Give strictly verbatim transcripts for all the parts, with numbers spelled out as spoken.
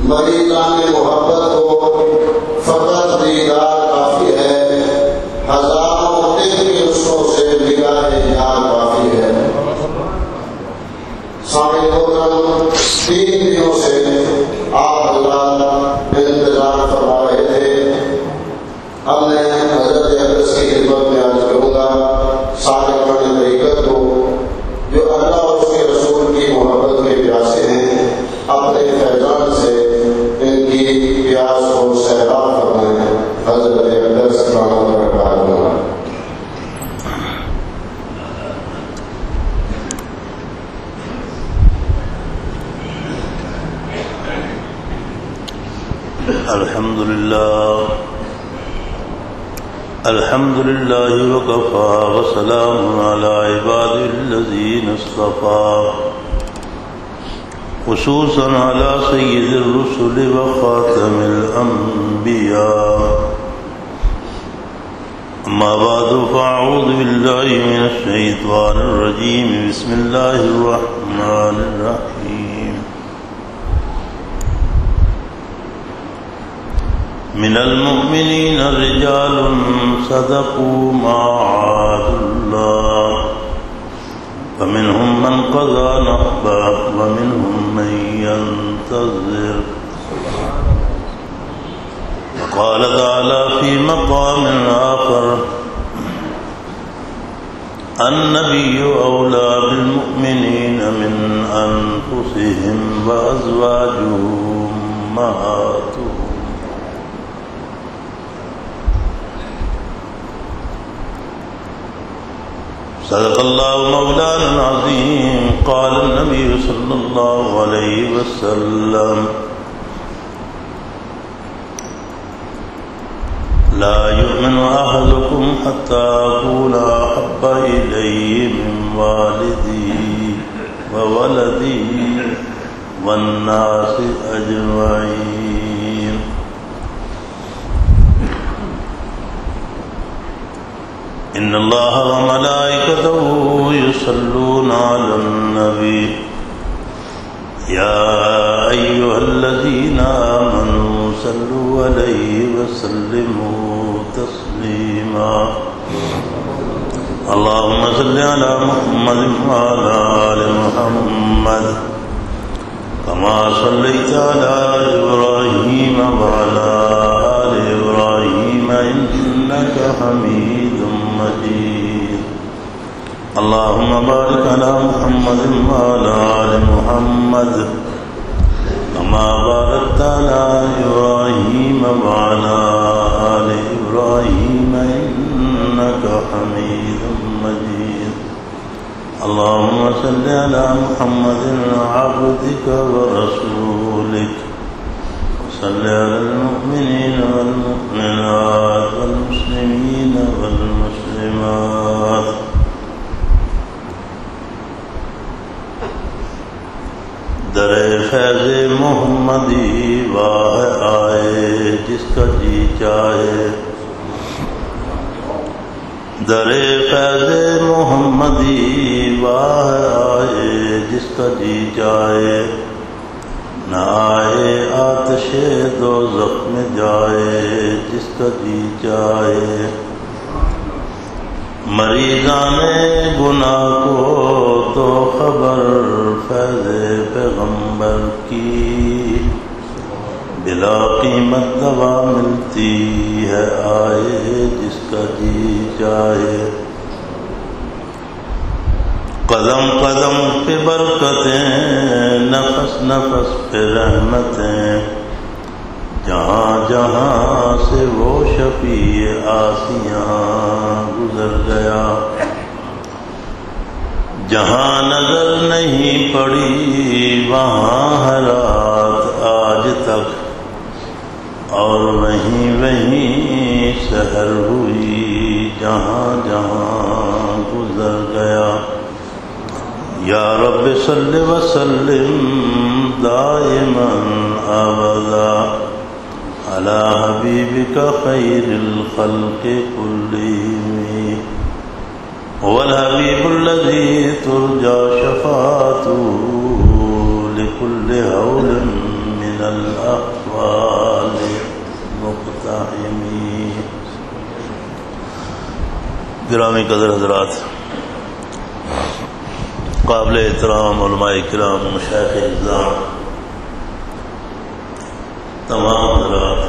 مریضان محبت کو فقط دیدار کافی ہے، ہزاروں دل کی رسوں سے نگاہ یار کافی ہے۔ سامنے محترم، تین دنوں سے آپ حضرات انتظار فرما رہے تھے۔ اب میں حضرت اقدس کی خدمت میں عرض کروں گا صادقانہ طریقت کو، جو اللہ اور اس کے رسول کی محبت کے پیاسے ہیں، اپنے فیضان سے ان کی پیاس کو سیراب فرمائیں۔ حضرت اقدس رحمۃ اللہ۔ الحمد للہ الحمد للہ وکفى وسلام علی عباده الذین اصطفى، خصوصا علی سید الرسل وخاتم الانبیاء، اما بعد فاعوذ باللہ من الشیطان الرجیم، بسم اللہ الرحمن الرحیم۔ من المؤمنین رجال صدقوا ما عاهدوا الله، فمنهم من قضى نحبه ومنهم من ينتظر۔ وقال تعالى في مقام آخر: النبي أولى بالمؤمنين من أنفسهم وأزواجه أمهاتهم۔ صدق اللہ مولانا العظیم۔ قال النبی صلی اللہ علیہ وسلم: لا يؤمن أحدكم حتى أكون أحب إليه من والده وولده والناس أجمعين۔ ان اللہ وملائکته یصلون علی النبی یا ایھا الذین آمنوا صلوا علیہ وسلموا تسلیما۔ اللهم صل علی محمد وعلی آل محمد كما صليت على إبراهيم وعلى آل إبراهيم إنك حميد مجيد۔ اللهم بارك على محمد وعلى آل محمد كما باركت على إبراهيم وعلى آل إبراهيم إنك حميد مجيد۔ اللهم صل على محمد عبدك ورسولك، وصل على المؤمنين والمؤمنات والمسلمين والمسلمات۔ در فیض محمدی واہ آئے جس کا جی چاہے، در فیض محمدی واہ آئے جس کا جی چاہے، نہ آئے آتش دوزخ میں جائے جس کا جی چاہے۔ مریضان گناہ کو تو خبر فیض پیغمبر کی، بلا قیمت دوا ملتی ہے آئے جس کا جی چاہے۔ قدم قدم پہ برکتیں، نفس نفس پہ رحمتیں، جہاں جہاں سے وہ شفیع آسیاں گزر گیا، جہاں نظر نہیں پڑی وہاں ہے رات آج تک، اور وہیں وہیں سحر ہوئی جہاں جہاں گزر گیا۔ یا رب صل وسلم دائما ابدا علی حبیبک خیر الخلق کلہم، هو الحبیب الذی ترجى شفاعته لكل هول من الأحوال۔ گرامی قدر حضرات، قابل احترام علماء کرام، مشائخ اعظام، تمام حضرات،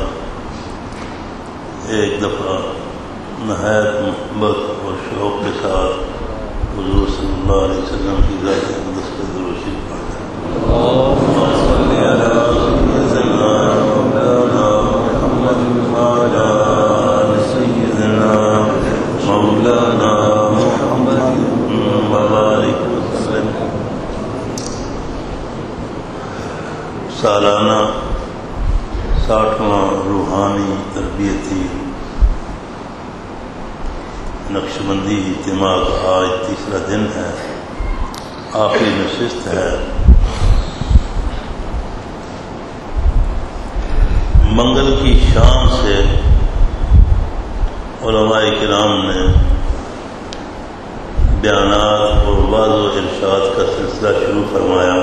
ایک دفعہ نہایت محبت اور شوق کے ساتھ حضور صلی اللہ علیہ وسلم کی ذات اقدس پر درود شریف پڑھتے ہیں۔ اللهم صل علی سیدنا مولانا محمد وعلى آل سیدنا مولانا محمد وبارک وسلم۔ سالانہ ساٹھواں روحانی تربیتی نقش بندی اجتماع کا آج تیسرا دن ہے، آخری نشست ہے۔ منگل کی شام سے علماء کرام نے بیانات اور وعظ و ارشاد کا سلسلہ شروع فرمایا۔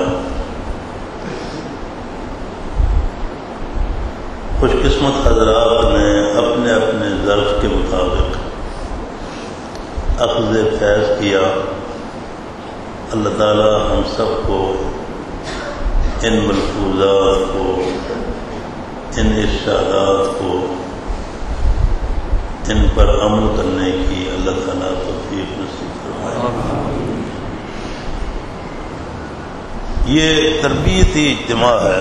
خوش قسمت حضرات نے اپنے اپنے ظرف کے مطابق اخذ فیض کیا۔ اللہ تعالی ہم سب کو ان ملفوظات کو، ان ارشادات کو، ان پر عمل کرنے کی اللہ تعالی توفیق نصیب فرمائے۔ یہ تربیتی اجتماع ہے،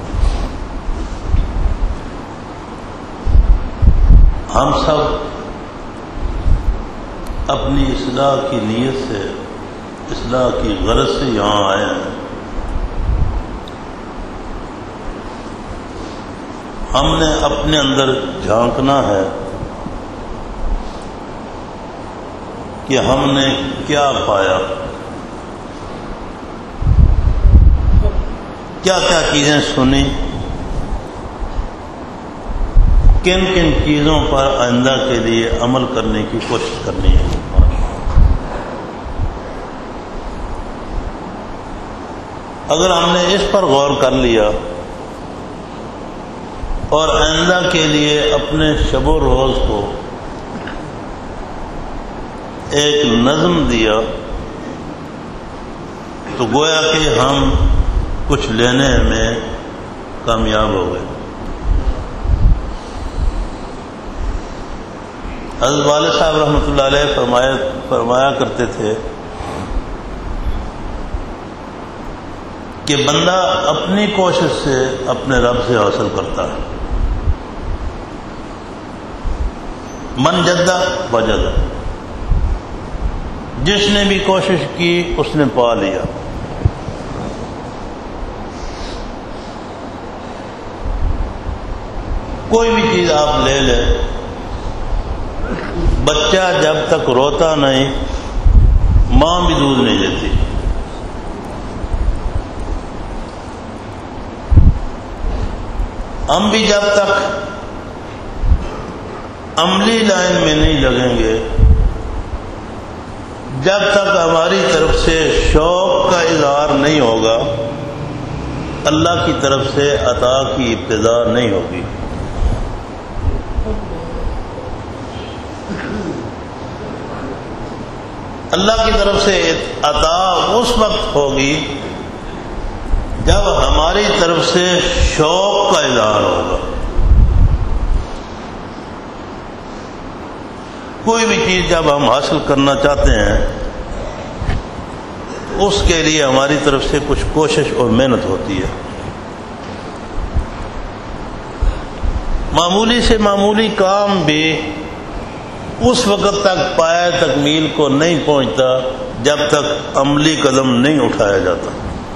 ہم سب اپنی اصلاح کی نیت سے، اصلاح کی غرض سے یہاں آئے ہیں۔ ہم نے اپنے اندر جھانکنا ہے کہ ہم نے کیا پایا، کیا کیا چیزیں سنی، کن کن چیزوں پر آئندہ کے لیے عمل کرنے کی کوشش کرنی ہے۔ اگر ہم نے اس پر غور کر لیا اور آئندہ کے لیے اپنے شب و روز کو ایک نظم دیا تو گویا کہ ہم کچھ لینے میں کامیاب ہو گئے۔ حضرت والد صاحب رحمۃ اللہ علیہ فرمایا فرمایا کرتے تھے کہ بندہ اپنی کوشش سے اپنے رب سے حاصل کرتا ہے۔ من جدہ وجدہ، جس نے بھی کوشش کی اس نے پا لیا۔ کوئی بھی چیز آپ لے لیں، بچہ جب تک روتا نہیں ماں بھی دودھ نہیں دیتی۔ ہم بھی جب تک عملی لائن میں نہیں لگیں گے، جب تک ہماری طرف سے شوق کا اظہار نہیں ہوگا، اللہ کی طرف سے عطا کی ابتدا نہیں ہوگی۔ اللہ کی طرف سے عطا اس وقت ہوگی جب ہماری طرف سے شوق کا اظہار ہوگا۔ کوئی بھی چیز جب ہم حاصل کرنا چاہتے ہیں اس کے لیے ہماری طرف سے کچھ کوشش اور محنت ہوتی ہے۔ معمولی سے معمولی کام بھی اس وقت تک پائے تکمیل کو نہیں پہنچتا جب تک عملی قدم نہیں اٹھایا جاتا۔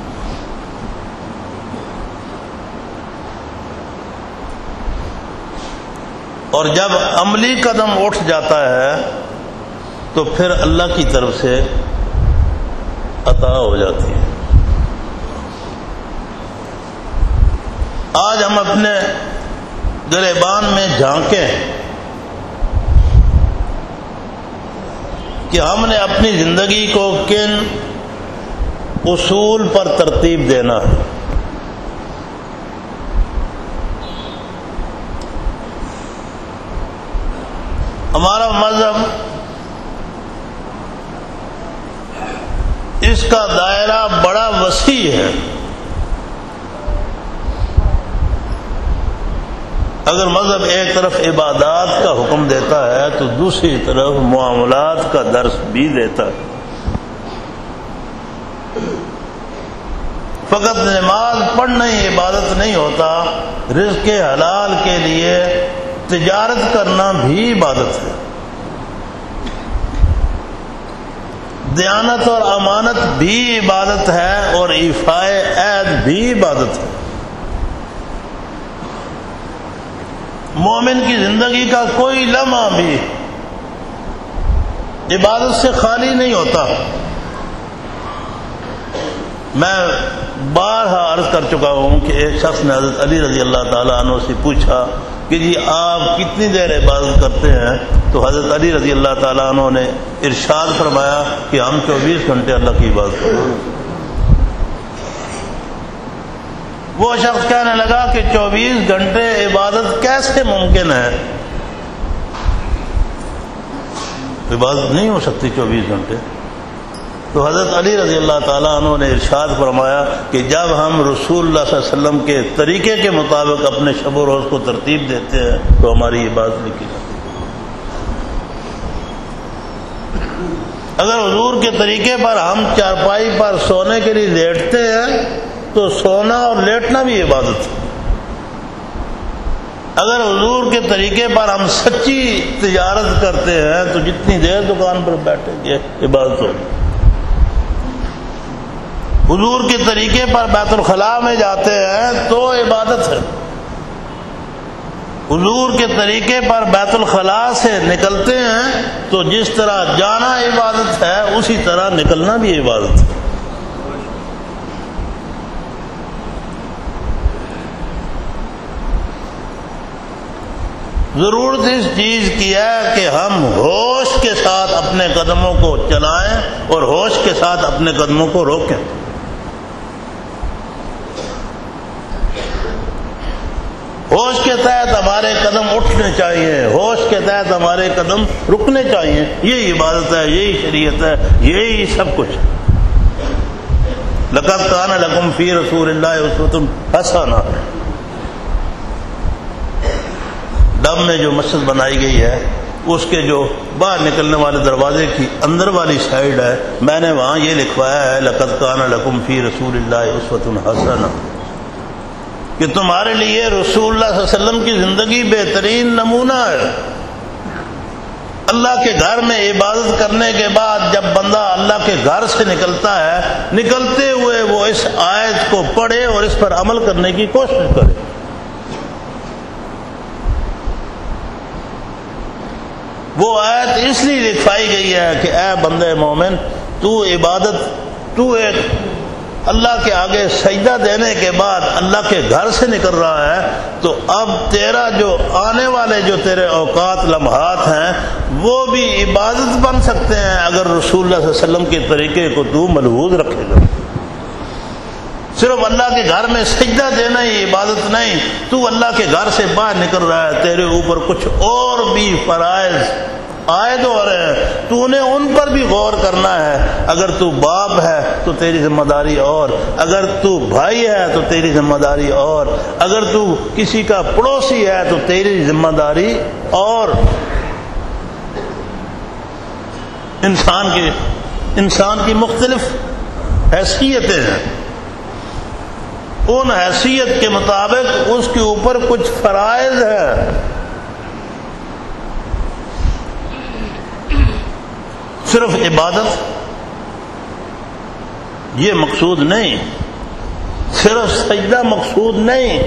اور جب عملی قدم اٹھ جاتا ہے تو پھر اللہ کی طرف سے عطا ہو جاتی ہے۔ آج ہم اپنے گریبان میں جھانکیں کہ ہم نے اپنی زندگی کو کن اصول پر ترتیب دینا ہے۔ ہمارا مذہب اس کا دائرہ بڑا وسیع ہے. اگر مذہب ایک طرف عبادات کا حکم دیتا ہے تو دوسری طرف معاملات کا درس بھی دیتا ہے. فقط نماز پڑھنا ہی عبادت نہیں ہوتا، رزق حلال کے لیے تجارت کرنا بھی عبادت ہے. دیانت اور امانت بھی عبادت ہے اور ایفائے عہد بھی عبادت ہے. مومن کی زندگی کا کوئی لمحہ بھی عبادت سے خالی نہیں ہوتا. میں بارہا عرض کر چکا ہوں کہ ایک شخص نے حضرت علی رضی اللہ تعالیٰ عنہ سے پوچھا کہ جی آپ کتنی دیر عبادت کرتے ہیں؟ تو حضرت علی رضی اللہ تعالیٰ عنہ نے ارشاد فرمایا کہ ہم چوبیس گھنٹے اللہ کی عبادت کرتے ہیں. وہ شخص کہنے لگا کہ چوبیس گھنٹے عبادت کیسے ممکن ہے؟ عبادت نہیں ہو سکتی چوبیس گھنٹے. تو حضرت علی رضی اللہ تعالیٰ عنہ نے ارشاد فرمایا کہ جب ہم رسول اللہ صلی اللہ علیہ وسلم کے طریقے کے مطابق اپنے شب و روز کو ترتیب دیتے ہیں تو ہماری عبادت نہیں کی جاتی. اگر حضور کے طریقے پر ہم چارپائی پر سونے کے لیے لیٹتے ہیں تو سونا اور لیٹنا بھی عبادت ہے. اگر حضور کے طریقے پر ہم سچی تجارت کرتے ہیں تو جتنی دیر دکان پر بیٹھیں گے عبادت ہوگی. حضور کے طریقے پر بیت الخلاء میں جاتے ہیں تو عبادت ہے. حضور کے طریقے پر بیت الخلاء سے نکلتے ہیں تو جس طرح جانا عبادت ہے اسی طرح نکلنا بھی عبادت ہے. ضرورت اس چیز کی ہے کہ ہم ہوش کے ساتھ اپنے قدموں کو چلائیں اور ہوش کے ساتھ اپنے قدموں کو روکیں. ہوش کے تحت ہمارے قدم اٹھنے چاہیے، ہوش کے تحت ہمارے قدم رکنے چاہیے. یہی عبادت ہے، یہی شریعت ہے، یہی سب کچھ. لقد کان لکم فی رسول اللہ اسوۃ حسنہ. ڈب میں جو مسجد بنائی گئی ہے اس کے جو باہر نکلنے والے دروازے کی اندر والی سائڈ ہے، میں نے وہاں یہ لکھوایا ہے لقد کان لکم فی رسول اللہ اسوۃ حسنہ، کہ تمہارے لیے رسول اللہ صلی اللہ علیہ وسلم کی زندگی بہترین نمونہ ہے. اللہ کے گھر میں عبادت کرنے کے بعد جب بندہ اللہ کے گھر سے نکلتا ہے، نکلتے ہوئے وہ اس آیت کو پڑھے اور اس پر عمل کرنے کی کوشش کرے. وہ آیت اس لیے لکھوائی گئی ہے کہ اے بندے مومن، تو عبادت تو ایک اللہ کے آگے سجدہ دینے کے بعد اللہ کے گھر سے نکل رہا ہے، تو اب تیرا جو آنے والے جو تیرے اوقات لمحات ہیں وہ بھی عبادت بن سکتے ہیں اگر رسول اللہ صلی اللہ علیہ وسلم کے طریقے کو تو ملحوظ رکھے گا. صرف اللہ کے گھر میں سجدہ دینا ہی عبادت نہیں، تو اللہ کے گھر سے باہر نکل رہا ہے، تیرے اوپر کچھ اور بھی فرائض عائد ہو رہے ہیں، تو نے ان پر بھی غور کرنا ہے. اگر تو باپ ہے تو تیری ذمہ داری اور، اگر تو بھائی ہے تو تیری ذمہ داری اور، اگر تو کسی کا پڑوسی ہے تو تیری ذمہ داری اور. انسان کی انسان کی مختلف حیثیتیں ہیں، ان حیثیت کے مطابق اس کے اوپر کچھ فرائض ہے. صرف عبادت یہ مقصود نہیں، صرف سجدہ مقصود نہیں.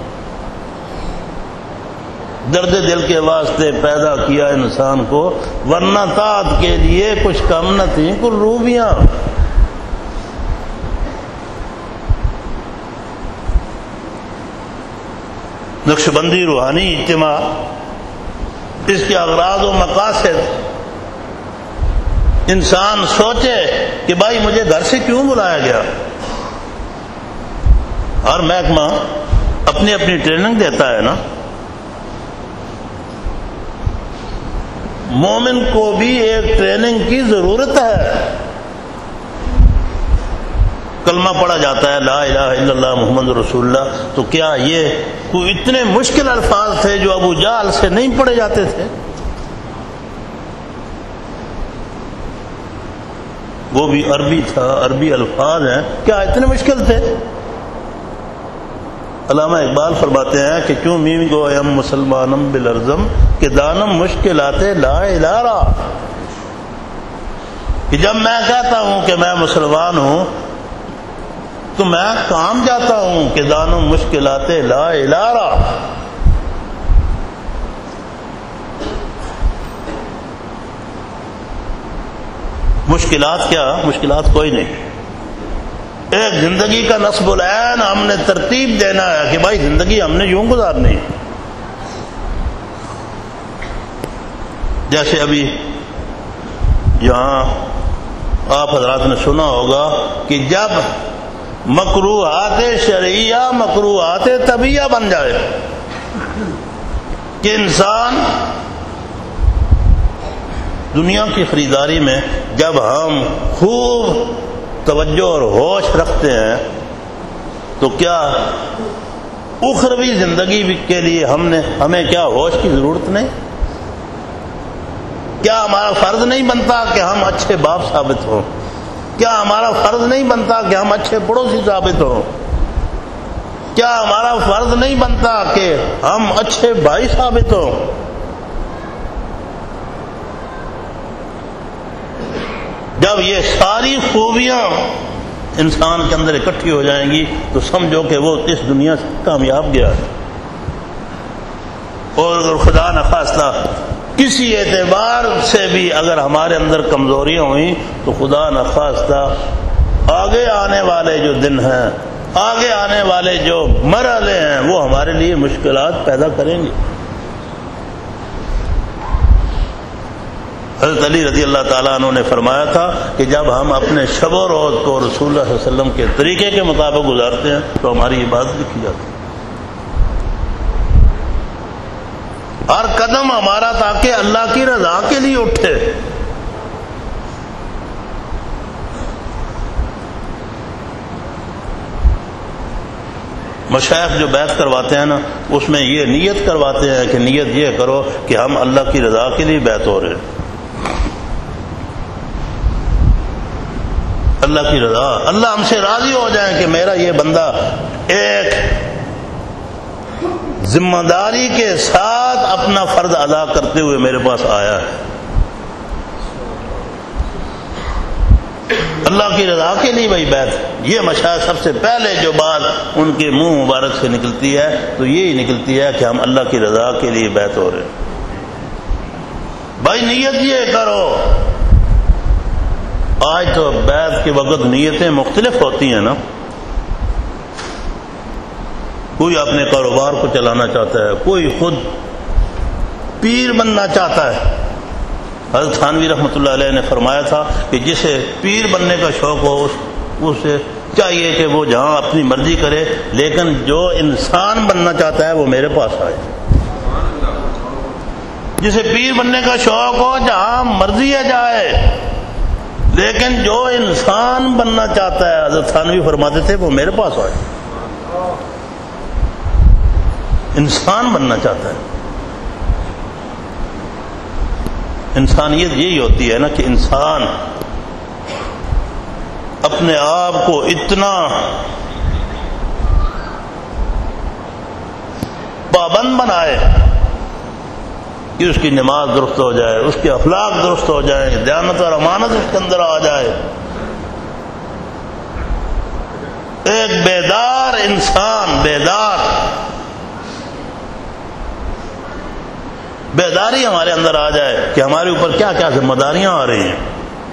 درد دل کے واسطے پیدا کیا انسان کو، ورنہ طاعت کے لیے کچھ کم نہ تھیں کل روبیاں. نقش بندی روحانی اجتماع، اس کے اغراض و مقاصد، انسان سوچے کہ بھائی مجھے گھر سے کیوں بلایا گیا. ہر محکمہ اپنی اپنی ٹریننگ دیتا ہے نا. مومن کو بھی ایک ٹریننگ کی ضرورت ہے. کلمہ پڑھا جاتا ہے لا الہ الا اللہ محمد رسول اللہ، تو کیا یہ کوئی اتنے مشکل الفاظ تھے جو ابو جہل سے نہیں پڑھے جاتے تھے؟ وہ بھی عربی تھا، عربی الفاظ ہیں، کیا اتنے مشکل تھے؟ علامہ اقبال فرماتے ہیں کہ کیوں میم گو یم مسلمانم بالارزم کہ دانم مشکلات لا الہ را، کہ جب میں کہتا ہوں کہ میں مسلمان ہوں تو میں کام جاتا ہوں کہ دانم مشکلات لا الہ را۔ مشکلات کیا؟ مشکلات کوئی نہیں، ایک زندگی کا نصب العین ہم نے ترتیب دینا ہے کہ بھائی زندگی ہم نے یوں گزارنی۔ جیسے ابھی یہاں آپ حضرات نے سنا ہوگا کہ جب مکروہات شرعیہ مکروہات طبیعہ بن جائے کہ انسان دنیا کی خریداری میں جب ہم خوب توجہ اور ہوش رکھتے ہیں تو کیا اخروی زندگی کے لیے ہم نے ہمیں کیا ہوش کی ضرورت نہیں؟ کیا ہمارا فرض نہیں بنتا کہ ہم اچھے باپ ثابت ہوں؟ کیا ہمارا فرض نہیں بنتا کہ ہم اچھے پڑوسی ثابت ہوں؟ کیا ہمارا فرض نہیں بنتا کہ ہم اچھے بھائی ثابت ہوں؟ جب یہ ساری خوبیاں انسان کے اندر اکٹھی ہو جائیں گی تو سمجھو کہ وہ اس دنیا سے کامیاب گیا ہے۔ اور خدا نخواستہ کسی اعتبار سے بھی اگر ہمارے اندر کمزوریاں ہوئیں تو خدا نخواستہ آگے آنے والے جو دن ہیں، آگے آنے والے جو مرحلے ہیں، وہ ہمارے لیے مشکلات پیدا کریں گے۔ حضرت علی رضی اللہ تعالیٰ عنہ نے فرمایا تھا کہ جب ہم اپنے شب و روز کو رسول اللہ صلی اللہ علیہ وسلم کے طریقے کے مطابق گزارتے ہیں تو ہماری عبادت لکھی جاتی ہے۔ ہر قدم ہمارا تاکہ اللہ کی رضا کے لیے اٹھے۔ مشائخ جو بیعت کرواتے ہیں نا اس میں یہ نیت کرواتے ہیں کہ نیت یہ کرو کہ ہم اللہ کی رضا کے لیے بیعت ہو رہے ہیں، اللہ کی رضا، اللہ ہم سے راضی ہو جائیں کہ میرا یہ بندہ ایک ذمہ داری کے ساتھ اپنا فرض ادا کرتے ہوئے میرے پاس آیا ہے۔ اللہ کی رضا کے لیے بھائی بیعت، یہ مشاہد سب سے پہلے جو بات ان کے منہ مبارک سے نکلتی ہے تو یہی نکلتی ہے کہ ہم اللہ کی رضا کے لیے بیعت ہو رہے ہیں۔ بھائی نیت یہ کرو۔ آج تو بیعت کے وقت نیتیں مختلف ہوتی ہیں نا، کوئی اپنے کاروبار کو چلانا چاہتا ہے، کوئی خود پیر بننا چاہتا ہے۔ حضرت تھانوی رحمۃ اللہ علیہ نے فرمایا تھا کہ جسے پیر بننے کا شوق ہو اسے چاہیے کہ وہ جہاں اپنی مرضی کرے، لیکن جو انسان بننا چاہتا ہے وہ میرے پاس آئے۔ جسے پیر بننے کا شوق ہو جہاں مرضی ہے جائے، لیکن جو انسان بننا چاہتا ہے حضرت تھانوی فرماتے تھے وہ میرے پاس آئے۔ انسان بننا چاہتا ہے، انسانیت یہی ہوتی ہے نا کہ انسان اپنے آپ کو اتنا پابند بنائے کہ اس کی نماز درست ہو جائے، اس کے اخلاق درست ہو جائیں، دیانت اور امانت اس کے اندر آ جائے۔ ایک بیدار انسان، بیدار بیداری ہمارے اندر آ جائے کہ ہمارے اوپر کیا کیا ذمہ داریاں آ رہی ہیں۔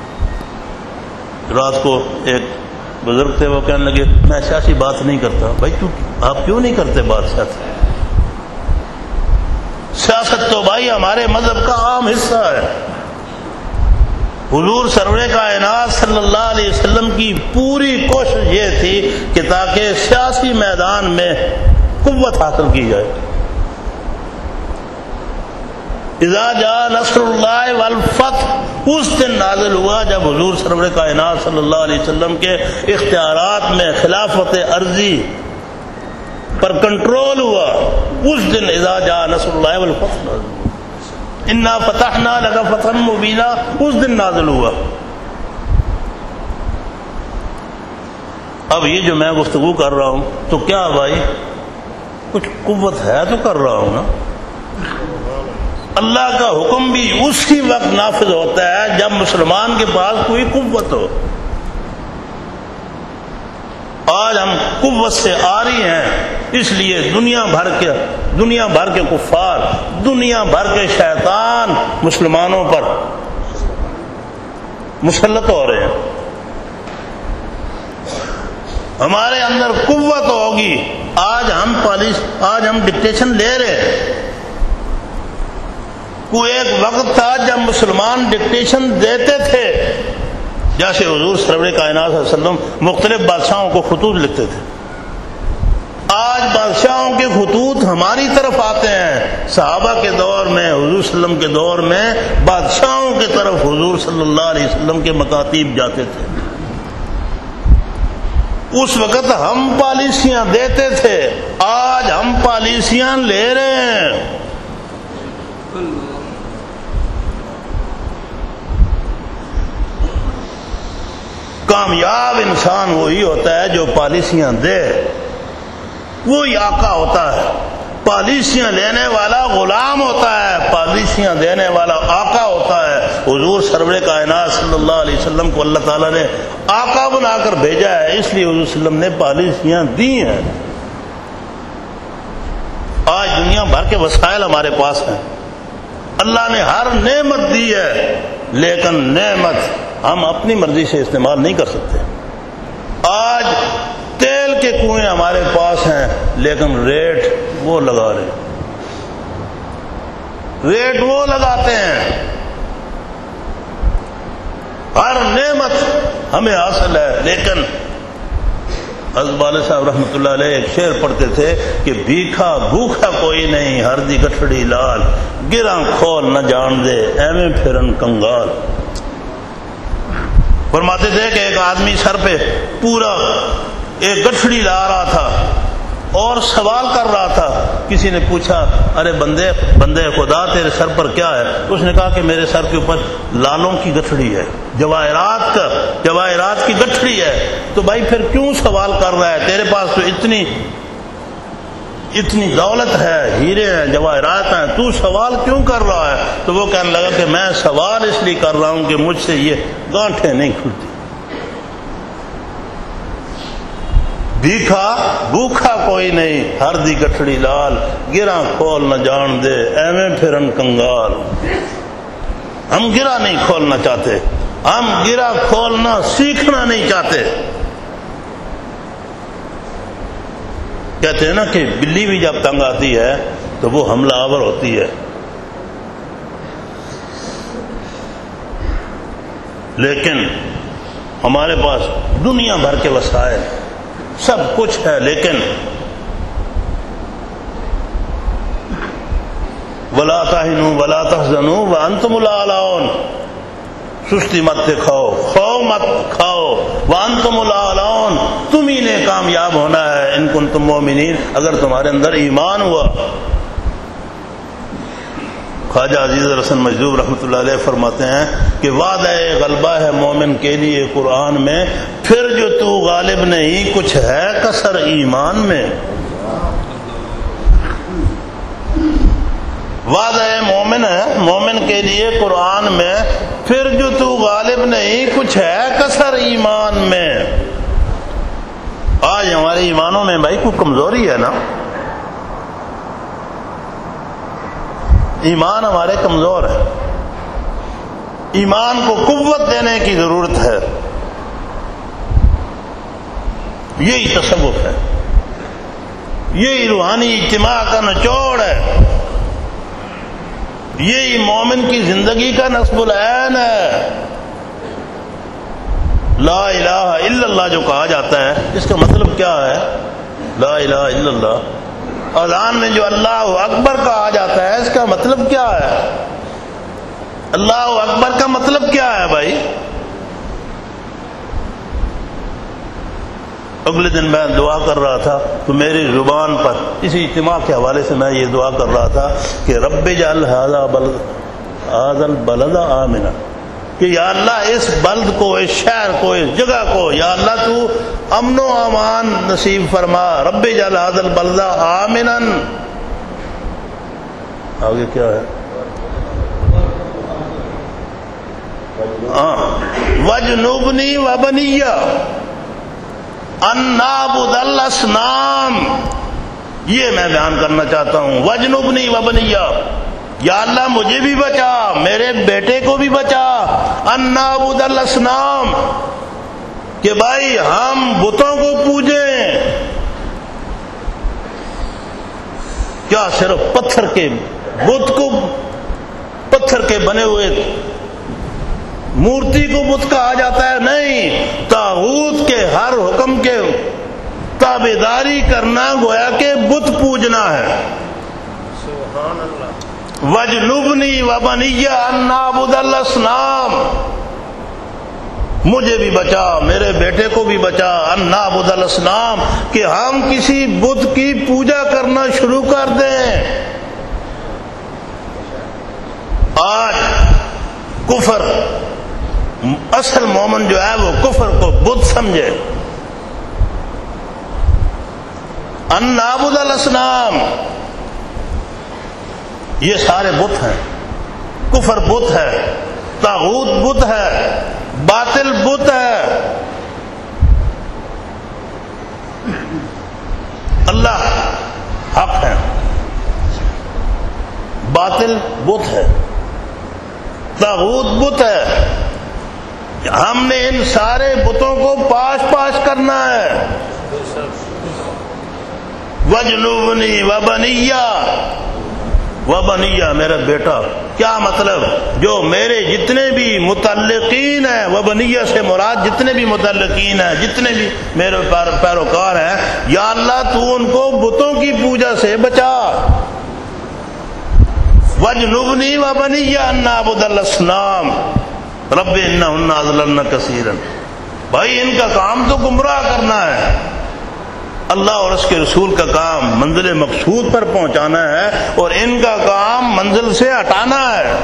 رات کو ایک بزرگ تھے، وہ کہنے لگے میں سیاسی بات نہیں کرتا۔ بھائی تو آپ کیوں نہیں کرتے بات سیاسی؟ سیاست تو بھائی ہمارے مذہب کا عام حصہ ہے۔ حضور سرور کائنات صلی اللہ علیہ وسلم کی پوری کوشش یہ تھی کہ تاکہ سیاسی میدان میں قوت حاصل کی جائے، اذا جاء نصر اللہ والفتح اس دن نازل ہوا جب حضور سرور کائنات صلی اللہ علیہ وسلم کے اختیارات میں خلافت عرضی پر کنٹرول ہوا، اس دن اذا جاء نصر اللہ والفتح نازل ہوا، انا فتحنا لک فتحا مبینا اس دن نازل ہوا۔ اب یہ جو میں گفتگو کر رہا ہوں تو کیا بھائی کچھ قوت ہے تو کر رہا ہوں نا۔ اللہ کا حکم بھی اسی وقت نافذ ہوتا ہے جب مسلمان کے پاس کوئی قوت ہو۔ آج ہم قوت سے آری ہیں، اس لیے دنیا بھر کے دنیا بھر کے کفار، دنیا بھر کے شیطان مسلمانوں پر مسلط ہو رہے ہیں۔ ہمارے اندر قوت ہوگی، آج ہم پالیس آج ہم ڈکٹیشن لے رہے۔ کوئی ایک وقت تھا جب مسلمان ڈکٹیشن دیتے تھے، جیسے حضور سرور کائنات صلی اللہ علیہ وسلم مختلف بادشاہوں کو خطوط لکھتے تھے۔ آج بادشاہوں کے خطوط ہماری طرف آتے ہیں۔ صحابہ کے دور میں، حضور صلی اللہ علیہ وسلم کے دور میں بادشاہوں کی طرف حضور صلی اللہ علیہ وسلم کے مکاتیب جاتے تھے۔ اس وقت ہم پالیسیاں دیتے تھے، آج ہم پالیسیاں لے رہے ہیں۔ کامیاب انسان وہی ہوتا ہے جو پالیسیاں دے، وہی آقا ہوتا ہے۔ پالیسیاں لینے والا غلام ہوتا ہے، پالیسیاں دینے والا آقا ہوتا ہے۔ حضور سرور کائنات صلی اللہ علیہ وسلم کو اللہ تعالیٰ نے آقا بنا کر بھیجا ہے، اس لیے حضور صلی اللہ علیہ وسلم نے پالیسیاں دی ہیں۔ آج دنیا بھر کے وسائل ہمارے پاس ہیں، اللہ نے ہر نعمت دی ہے، لیکن نعمت ہم اپنی مرضی سے استعمال نہیں کر سکتے۔ آج تیل کے کنویں ہمارے پاس ہیں، لیکن ریٹ وہ لگا رہے ہیں، ریٹ وہ لگاتے ہیں۔ ہر نعمت ہمیں حاصل ہے، لیکن حضرت والد صاحب رحمۃ اللہ علیہ ایک شعر پڑھتے تھے کہ بھیکھا بھوکھا کوئی نہیں، ہردی گٹھڑی لال، گراں کھول نہ جان دے ایویں پھرن کنگال۔ فرماتے تھے کہ ایک آدمی سر پہ پورا ایک گٹھڑی لا رہا تھا اور سوال کر رہا تھا۔ کسی نے پوچھا، ارے بندے بندے خدا تیرے سر پر کیا ہے؟ اس نے کہا کہ میرے سر کے اوپر لالوں کی گٹھڑی ہے، جواہرات کا جواہرات کی گٹھڑی ہے۔ تو بھائی پھر کیوں سوال کر رہا ہے؟ تیرے پاس تو اتنی اتنی دولت ہے، ہیرے ہیں، جواہرات ہیں، تو سوال کیوں کر رہا ہے؟ تو وہ کہنے لگا کہ میں سوال اس لیے کر رہا ہوں کہ مجھ سے یہ گانٹھیں نہیں کھلتی۔ بھیکھا بھوکھا کوئی نہیں، ہردی گٹھڑی لال، گراں کھول نہ جان دے ایویں پھرن کنگال۔ ہم گرا نہیں کھولنا چاہتے، ہم گرا کھولنا سیکھنا نہیں چاہتے۔ کہتے ہیں نا کہ بلی بھی جب تنگ آتی ہے تو وہ حملہ آور ہوتی ہے، لیکن ہمارے پاس دنیا بھر کے وسائل سب کچھ ہے، لیکن ولا تہنوا ولا تحزنوا وانتم الاعلون، سستی مت دکھاؤ، خو مت کھاؤ، وانتم الاعلون، تم ہی نے کامیاب ہونا ہے، ان کنتم مؤمنین، اگر تمہارے اندر ایمان ہوا۔ خواجہ عزیز الحسن مجذوب رحمۃ اللہ علیہ فرماتے ہیں کہ وعدہ غلبہ ہے مومن کے لیے قرآن میں، پھر جو تو غالب نہیں کچھ ہے کسر ایمان میں۔ وعدہ مومن ہے مومن کے لیے قرآن میں، پھر جو تو غالب نہیں کچھ ہے کسر ایمان میں۔ آج ہمارے ایمانوں میں بھائی کوئی کمزوری ہے نا، ایمان ہمارے کمزور ہے، ایمان کو قوت دینے کی ضرورت ہے۔ یہی تصوف ہے، یہی روحانی اجتماع کا نچوڑ ہے، یہی مومن کی زندگی کا نصب العین ہے۔ لا الہ الا اللہ جو کہا جاتا ہے، اس کا مطلب کیا ہے؟ لا الہ الا اللہ اذان میں جو اللہ اکبر کا آ جاتا ہے اس کا مطلب کیا ہے؟ اللہ اکبر کا مطلب کیا ہے بھائی؟ اگلے دن میں دعا کر رہا تھا تو میری زبان پر اسی اجتماع کے حوالے سے میں یہ دعا کر رہا تھا کہ رب اجعل ھذا بلد ھذا البلد آمنا، کہ یا اللہ اس بلد کو، اس شہر کو، اس جگہ کو یا اللہ تو امن و امان نصیب فرما. رب اجعل ھذا البلد آمنا. آگے کیا ہے؟ ہاں وجنبنی وبنی ان نعبد الاصنام. یہ میں بیان کرنا چاہتا ہوں. وجنبنی وبنی، یا اللہ مجھے بھی بچا، میرے بیٹے کو بھی بچا. ان نعبد الاصنام، کہ بھائی ہم بتوں کو پوجیں. کیا صرف پتھر کے بت کو، پتھر کے بنے ہوئے مورتی کو بت کہا جاتا ہے؟ نہیں، طاغوت کے ہر حکم کے تابعداری کرنا گویا کہ بت پوجنا ہے. سبحان اللہ. وجنبنی وبنی ان نعبد الاصنام، مجھے بھی بچا، میرے بیٹے کو بھی بچا. ان نعبد الاصنام، کہ ہم کسی بت کی پوجا کرنا شروع کر دیں. آج کفر، اصل مومن جو ہے وہ کفر کو بت سمجھے. ان نعبد الاصنام، یہ سارے بت ہیں. کفر بت ہے، طاغوت بت ہے، باطل بت ہے. اللہ حق ہے، باطل بت ہے، طاغوت بت ہے. ہم نے ان سارے بتوں کو پاش پاش کرنا ہے. وجنبنی وبنی وبنی، میرا بیٹا. کیا مطلب؟ جو میرے جتنے بھی متعلقین ہیں، وبنی سے مراد جتنے بھی متعلقین ہیں، جتنے بھی میرے پیروکار ہیں، یا اللہ تو ان کو بتوں کی پوجا سے بچا. وجنبنی وبنی ان نعبد الاصنام رب انہن اضللن کثیرا. بھائی ان کا کام تو گمراہ کرنا ہے. اللہ اور اس کے رسول کا کام منزل مقصود پر پہنچانا ہے، اور ان کا کام منزل سے ہٹانا ہے.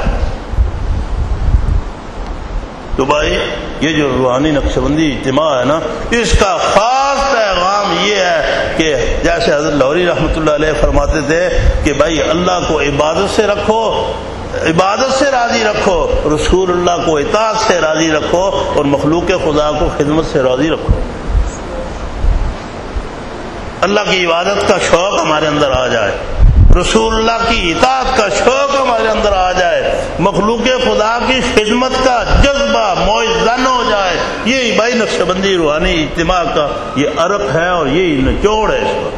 تو بھائی یہ جو روحانی نقشبندی اجتماع ہے نا، اس کا خاص پیغام یہ ہے کہ جیسے حضرت لاہوری رحمۃ اللہ علیہ فرماتے تھے کہ بھائی اللہ کو عبادت سے رکھو، عبادت سے راضی رکھو، رسول اللہ کو اطاعت سے راضی رکھو، اور مخلوق خدا کو خدمت سے راضی رکھو. اللہ کی عبادت کا شوق ہمارے اندر آ جائے، رسول اللہ کی اطاعت کا شوق ہمارے اندر آ جائے، مخلوق خدا کی خدمت کا جذبہ موزن ہو جائے. یہ بھائی نقشبندی روحانی اجتماع کا یہ عرق ہے اور یہی نچوڑ ہے. اس پر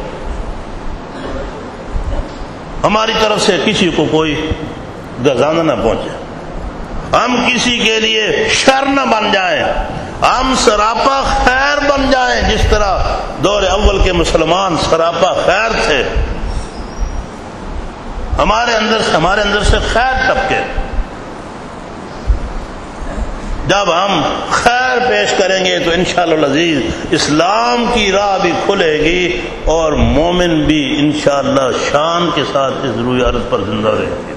ہماری طرف سے کسی کو کوئی گزانا نہ پہنچے، ہم کسی کے لیے شر نہ بن جائیں، ہم سراپا خیر بن جائیں. جس طرح دور اول کے مسلمان سراپا خیر تھے، ہمارے اندر سے ہمارے اندر سے خیر ٹپکے. جب ہم خیر پیش کریں گے تو انشاءاللہ العزیز اسلام کی راہ بھی کھلے گی، اور مومن بھی انشاءاللہ شان کے ساتھ اس روئے عرض پر زندہ رہیں گے.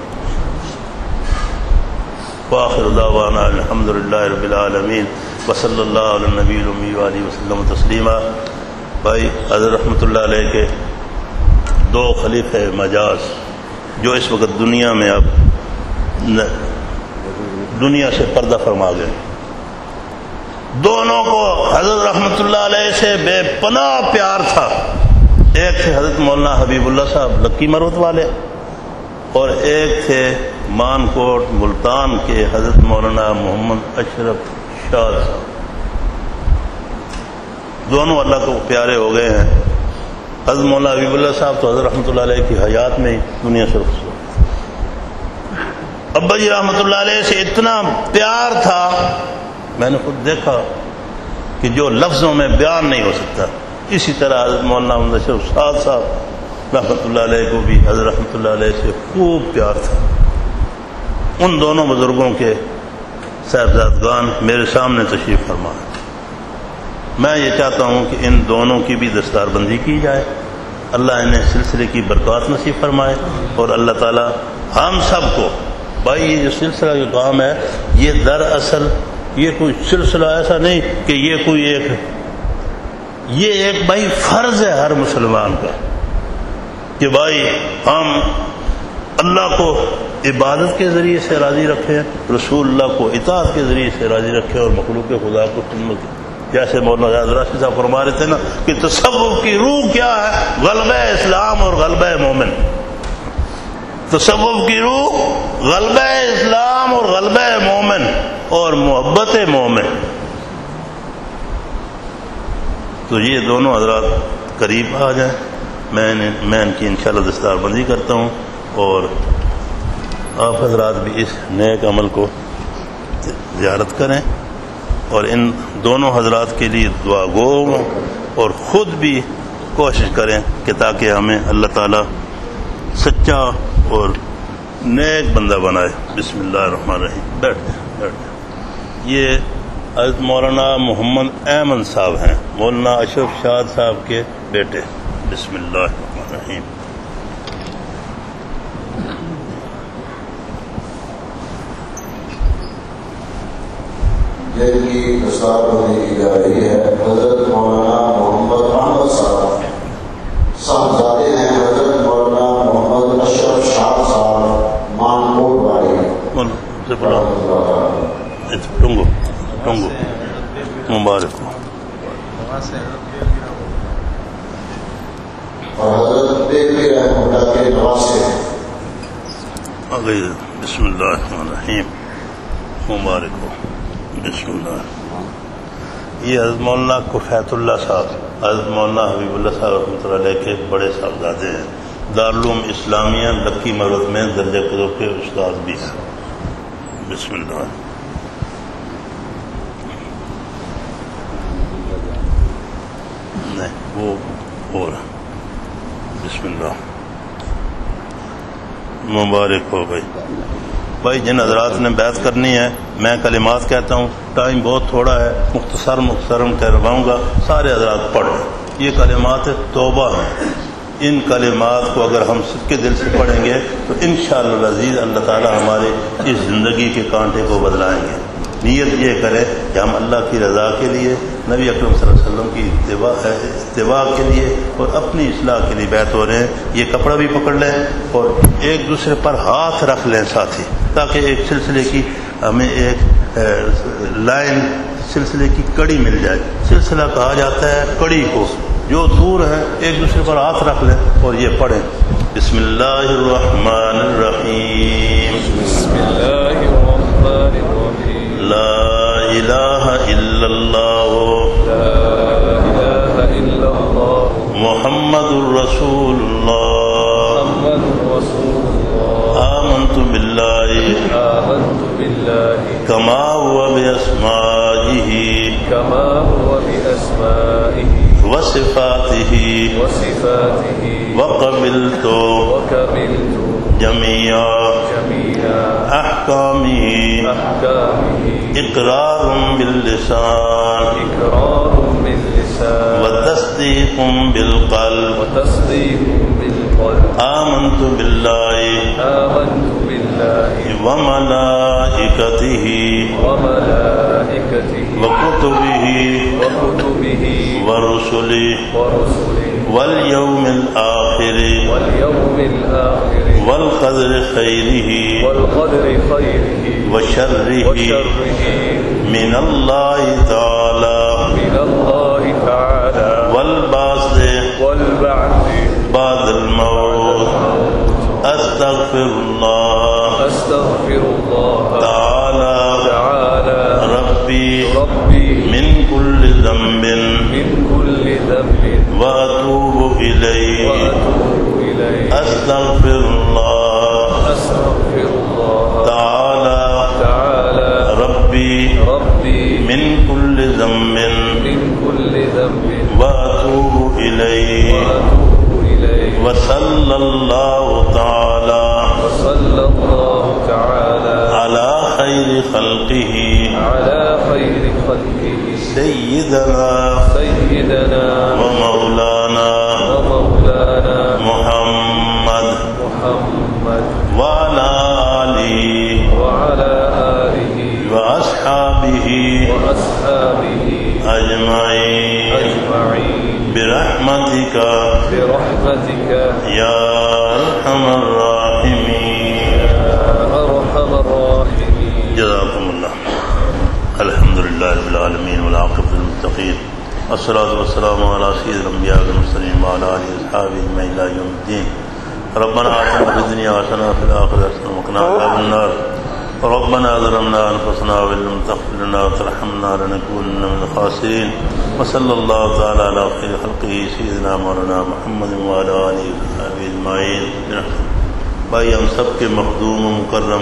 وآخر دعوانا الحمدللہ رب العالمین وصلی اللہ علی النبی الامی وآلہ وسلم تسلیما. بھائی حضرت رحمۃ اللہ علیہ کے دو خلیفہ مجاز جو اس وقت دنیا میں اب دنیا سے پردہ فرما گئے، دونوں کو حضرت رحمۃ اللہ علیہ سے بے پناہ پیار تھا. ایک تھے حضرت مولانا حبیب اللہ صاحب لکی مروت والے، اور ایک تھے مان کوٹ ملتان کے حضرت مولانا محمد اشرف شاہ صاحب. دونوں اللہ کو پیارے ہو گئے ہیں. حضرت مولانا حبیب اللہ صاحب تو حضرت رحمۃ اللہ علیہ کی حیات میں ہی دنیا سے رخصت. ابا جی رحمۃ اللہ علیہ سے اتنا پیار تھا، میں نے خود دیکھا کہ جو لفظوں میں بیان نہیں ہو سکتا. اسی طرح حضرت مولانا محمد اشرف شاہ صاحب رحمۃ اللہ علیہ کو بھی حضرت رحمۃ اللہ علیہ سے خوب پیار تھا. ان دونوں بزرگوں کے صاحبزادگان میرے سامنے تشریف فرما. میں یہ چاہتا ہوں کہ ان دونوں کی بھی دستار بندی کی جائے. اللہ انہیں سلسلے کی برکات نصیب فرمائے اور اللہ تعالی ہم سب کو. بھائی یہ جو سلسلہ جو کام ہے یہ دراصل یہ کوئی سلسلہ ایسا نہیں کہ یہ کوئی ایک یہ ایک بھائی فرض ہے ہر مسلمان کا کہ بھائی ہم اللہ کو عبادت کے ذریعے سے راضی رکھیں, رسول اللہ کو اطاعت کے ذریعے سے راضی رکھیں اور مخلوق خدا کو خدمت. جیسے مولانا راشد صاحب فرما رہے تھے نا کہ تصوف کی روح کیا ہے؟ غلبہ اسلام اور غلبہ مومن. تصوف کی روح غلبہ اسلام اور غلبہ مومن اور محبت مومن. تو یہ دونوں حضرات قریب آ جائیں. میں میں ان کی انشاءاللہ دستار بندی کرتا ہوں اور آپ حضرات بھی اس نیک عمل کو زیارت کریں اور ان دونوں حضرات کے لیے دعا گو اور خود بھی کوشش کریں کہ تاکہ ہمیں اللہ تعالیٰ سچا اور نیک بندہ بنائے. بسم اللہ الرحمن الرحیم. بیٹھ جائیں بیٹھ جائیں. یہ حضرت مولانا محمد احمد صاحب ہیں, مولانا اشرف شاد صاحب کے بیٹے. بسم اللہ الرحمن الرحیم. جن کی دستار بندی کی جا رہی ہے حضرت مولانا محمد احمد صاحب صاحبزادے ہیں حضرت مولانا محمد اشرف شاہ صاحب مانکوٹ والی. ٹنگو ٹنگو مبارک ہو. اور حضرت بیگمی رحمۃ اللہ کے نواسے ہیں. بسم اللہ الرحمن الرحیم. مبارک ہو. بسم اللہ. یہ حضرت مولانا کفیت اللہ صاحب, حضرت مولانا حبیب اللہ صاحب رحمۃ اللہ علیہ کے بڑے صاحبزادے ہیں. دارالعلوم اسلامیہ لکی مرود میں درجہ قدر کے استاد بھی ہیں. بسم اللہ. نہیں وہ اور بسم اللہ. مبارک ہو بھائی. بھائی جن حضرات نے بیعت کرنی ہے میں کلمات کہتا ہوں, ٹائم بہت تھوڑا ہے, مختصر مختصر کرواؤں گا. سارے حضرات پڑھیں. یہ کلمات توبہ ہیں. ان کلمات کو اگر ہم سب کے دل سے پڑھیں گے تو انشاءاللہ العزیز اللہ تعالی ہمارے اس زندگی کے کانٹے کو بدلائیں گے. نیت یہ کرے کہ ہم اللہ کی رضا کے لیے, نبی اکرم صلی اللہ علیہ وسلم کی اتباع اتباع کے لیے اور اپنی اصلاح کے لیے بیعت ہو رہے ہیں. یہ کپڑا بھی پکڑ لیں اور ایک دوسرے پر ہاتھ رکھ لیں ساتھی, تاکہ ایک سلسلے کی ہمیں ایک لائن سلسلے کی کڑی مل جائے. سلسلہ کہا جاتا ہے کڑی کو. جو دور ہیں ایک دوسرے پر ہاتھ رکھ لیں اور یہ پڑھیں. بسم اللہ الرحمن الرحیم. بسم اللہ الرحمن الرحیم. لا الہ الا اللہ لا الہ الا اللہ محمد الرسول اللہ. محمد رسول اللہ. آمنت باللہ آمنت باللہ کما هو باسمائہ کما هو بأسمائہ وصفاتہ وصفاتہ وقبلت وقبلت جميع جميع احکامہ أحكامه اقرار باللسان إقرار باللسان وتصدیق بالقلب. وتصديق بالقلب. آمنت باللہ آمنت بالله وملائکتہ وملائكته وکتبہ وكتبه ورسلہ ورسله والیوم الآخر واليوم الآخر والقدر خیرہ والقدر خيره وشرہ وشره من اللہ تعالی من الله تعالى والبعث والبعث بعد الموت. استغفر اللہ أستغفر الله تعالی تعالى ربی ربي من کل ذنب من كل ذنب واتوب الیہ. وأتوب إليه. استغفر اللہ أستغفر الله تعالی تعالى ربی ربي من کل ذنب من كل ذنب واتوب الیہ وأتوب إليه. وصلی اللہ تعالی وصلى الله تعالى على خیر خلقه على خير خلقه سیدنا سيدنا ومولانا ومولانا محمد محمد وعلى آله وعلى آله وأصحابه وأصحابه أجمعين أجمعين برحمتك برحمتك يا أرحم الراحمين. يا أرحم الراحمين. جزاكم الله. الحمد لله رب العالمين والعاقبة للمتقين والصلاة والسلام على سيد الأنبياء والمرسلين وعلى آله وأصحابه أجمعين إلى يوم الدين. ربنا آتنا في الدنيا حسنة وفي الآخرة حسنة وقنا عذاب النار. ربنا ظلمنا أنفسنا وإن لم تغفر لنا وترحمنا لنكونن من الخاسرين. وصلى الله تعالى على خير خلقه سيدنا مولانا محمد وعلى آله وصحبه أجمعين. بھائی ہم سب کے مخدوم و مکرم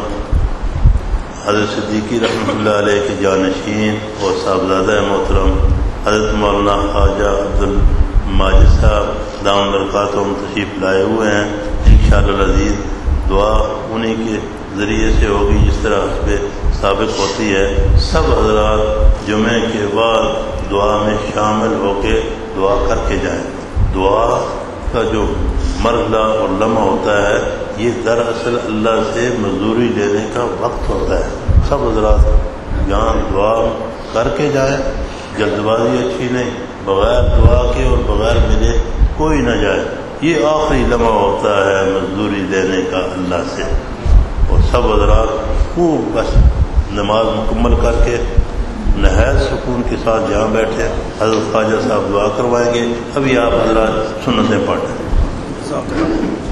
حضرت صدیقی رحمۃ اللہ علیہ کے جانشین اور صاحبزادہ محترم حضرت مولانا خواجہ عبد الماجد صاحب دامن برکاتہم تشریف لائے ہوئے ہیں. انشاءاللہ العزیز دعا انہیں کے ذریعے سے ہوگی جس طرح حسب ثابت ہوتی ہے. سب حضرات جمعے کے بعد دعا میں شامل ہو کے دعا کر کے جائیں. دعا کا جو مرحلہ اور لمحہ ہوتا ہے یہ دراصل اللہ سے مزدوری لینے کا وقت ہوتا ہے. سب حضرات یہاں دعا کر کے جائیں. جلد بازی اچھی نہیں، بغیر دعا کے اور بغیر ملے کوئی نہ جائے. یہ آخری لمحہ ہوتا ہے مزدوری لینے کا اللہ سے. اور سب حضرات خوب بس نماز مکمل کر کے نہایت سکون کے ساتھ جہاں بیٹھے حضرت خواجہ صاحب دعا کروائیں گے. ابھی آپ حضرات سنتیں پڑھیں.